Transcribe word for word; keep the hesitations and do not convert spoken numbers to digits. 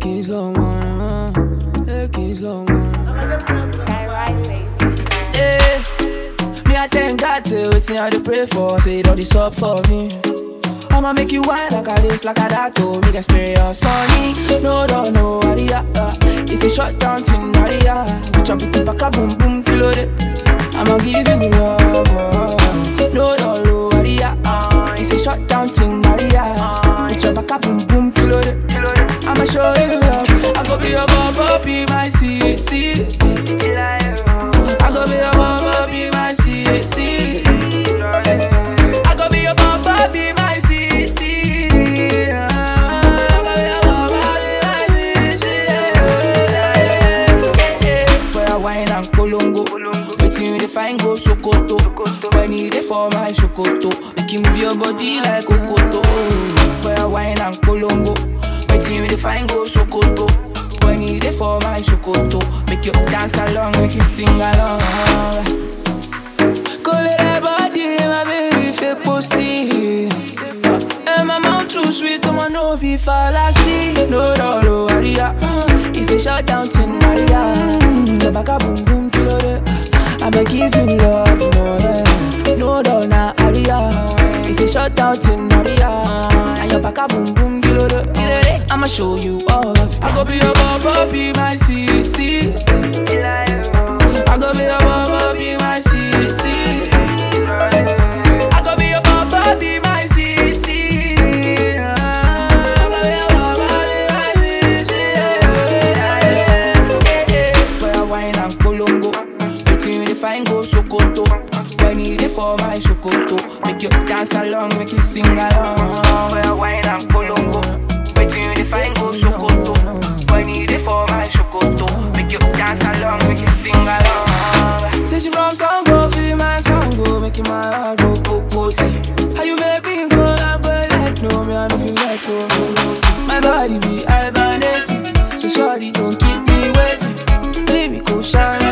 Take it slow, man. Take it slow, man. Skyrise, baby. Yeah. Me, I thank God, say, waiting I to pray for. Say, all this up for me. I'ma make you wine like a this, like a that, oh. Make experience money. No, no, no, Aria. It's a short down thing, Aria. Chop it back, a boom, boom, kilo it. I'ma give you love. Oh. No, no, no, Aria. It's a short down thing, Aria. Chop back, a boom, boom, kilo it. I'ma show you love. I go be your baba, be my C C. I go be your baba, be my C C. I go be your baba, be my C C. I go be your baba, be my C C. Where I wine and Colongo, waiting with the fine go Sokoto. When you there for my Sokoto, make you move your body like Okoto. Where I wine and Colongo, waiting with the fine go Sokoto. When you there for my Sokoto, make you dance along, make you sing along. Call it a body, my baby, fake pussy. And my mouth too sweet, come on, no be fallacy. No, no, no, Aria. It's a shut down to Maria. The back a boom, boom, kilo it. I'ma give you love, no, yeah. No, no, na, Aria. It's a shut down to Maria. And your back a boom, boom, kilo it. I'ma show you off. I go be your baba, be my C C. I go be your baba, be my C C. I go be your baba, be my C C. I go be your baba, be my C C. Where I wine and Colongo, waiting with the fine go Sokoto. When you there for my Sokoto, make you dance along, make you sing along. Where I wine and Colongo, waiting with the fine go Sokoto. When you there for my Sokoto, make you dance along, make you sing along. Say she from Sango, feel my Sango, making my heart go go go. How you make me go like go like no, me I don't feel like go go. My body be hibernating, so shawty don't keep me waiting. Baby go shine.